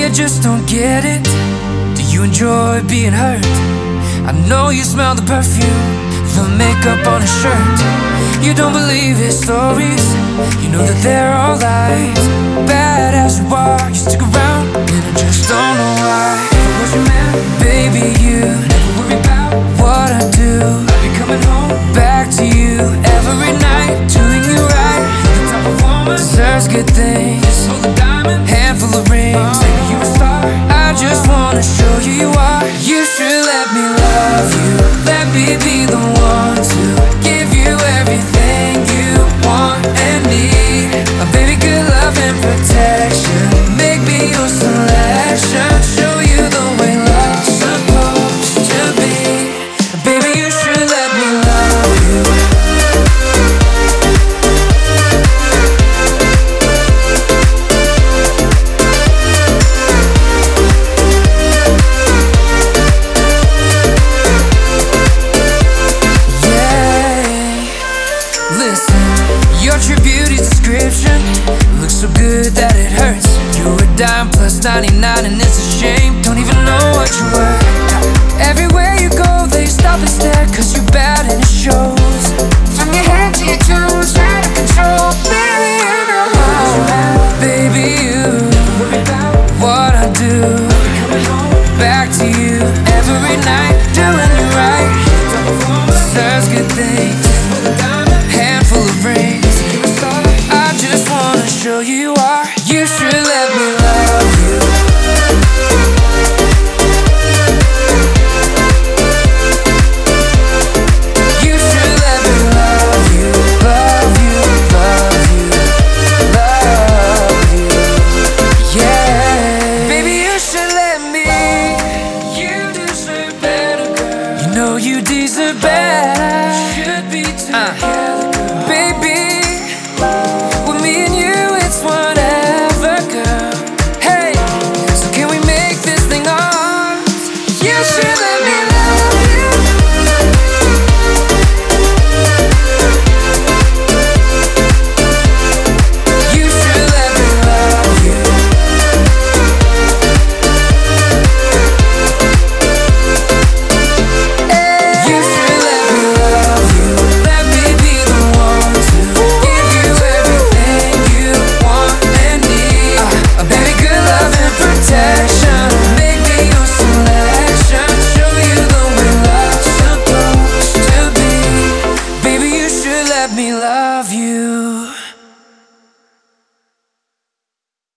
you just don't get it? Do you enjoy being hurt? I know you smell the perfume, the makeup on his shirt. You don't believe his stories, you know that they're all lies. Bad as you are, you stick around, and I just don't know why. If I was your man, baby, you never worry about what I do. I'll be coming home back to you every night, doing you right. The type of woman deserves good things, hold a diamond, handful of rings, make you a star. I just wanna show you you are. You should let me love you, let me be the one to give you everything you want and need. Baby, good love and protection, make me your selection, show you the way love's supposed to be. Baby, you should let me love you. Listen, your true beauty's description looks so good that it hurts. You're a dime plus 99 and it's a shame, don't even know what you're worth. Everywhere you go they stop and stare, cause you're bad and it shows. From your head to your toes, out of control. Baby, you know how. Baby, you worry about what I do. Back to you every night, doing you right. Deserves good things, handful of rings. I just wanna show you you are. You should let